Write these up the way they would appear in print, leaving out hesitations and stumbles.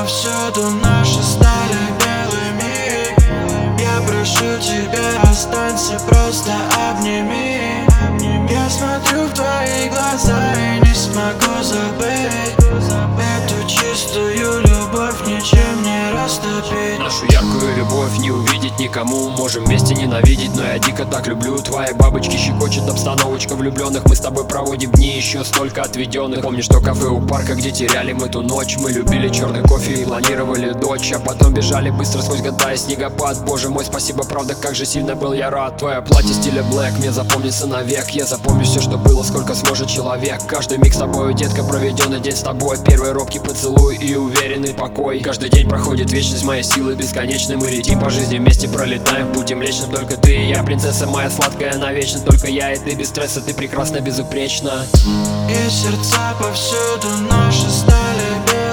повсюду наши стали белыми. Я прошу тебя, останься, просто обними. Я смотрю в твои глаза и не смогу забыть эту чистую любовь, ничем не растопить. Нашу яркую любовь не увидеть никому. Можем вместе ненавидеть, но я дико так люблю. Твои бабочки щекочет обстановочка влюбленных. Мы с тобой проводим дни еще столько отведенных. Помнишь то кафе у парка, где теряли мы ту ночь? Мы любили черный кофе и планировали дочь, а потом бежали быстро сквозь года и снегопад. Боже мой, спасибо, правда, как же сильно был я рад. Твое платье стиля блэк мне запомнится навек. Я запомню все, что было, сколько сможет человек. Каждый миг с тобой, детка, проведенный день с тобой. Первый робкий поцелуй и уверенный покой. Каждый день проходит вечность, моей силы бесконечны. Мы летим по жизни вместе, пролетаем путем млечным. Только ты и я, принцесса моя сладкая навечно. Только я и ты, без стресса, ты прекрасна, безупречна. И сердца повсюду наши стали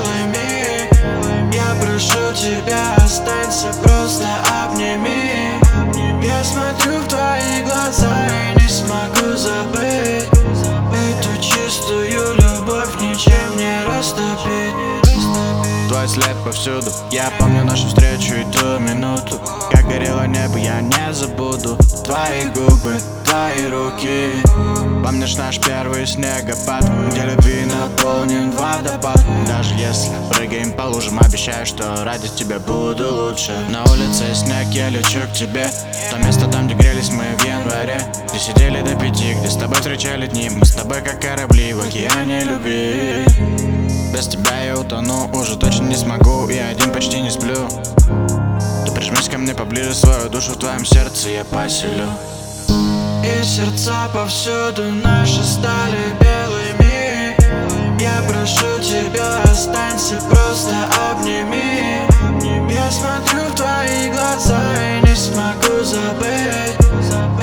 белыми. Я прошу тебя, останься, просто обними. Я смотрю в твои глаза и не смогу забыть эту чистую любовь, ничем не растопить. Твой след повсюду, я помню нашу встречу и ту минуту. Как горело небо, я не забуду твои губы, твои руки. Помнишь наш первый снегопад, где любви наполнен водопад. Даже если прыгаем по лужам, обещаю, что ради тебя буду лучше. На улице снег, я лечу к тебе. То место там, где грелись мы в январе, где сидели до 5, где с тобой встречали дни. Мы с тобой как корабли в океане любви. Без тебя я утону, уже точно не смогу, я один почти не сплю. Ты прижмись ко мне поближе, свою душу в твоем сердце я поселю. И сердца повсюду наши стали белыми. Я прошу тебя, останься, просто обними. Я смотрю в твои глаза и не смогу забыть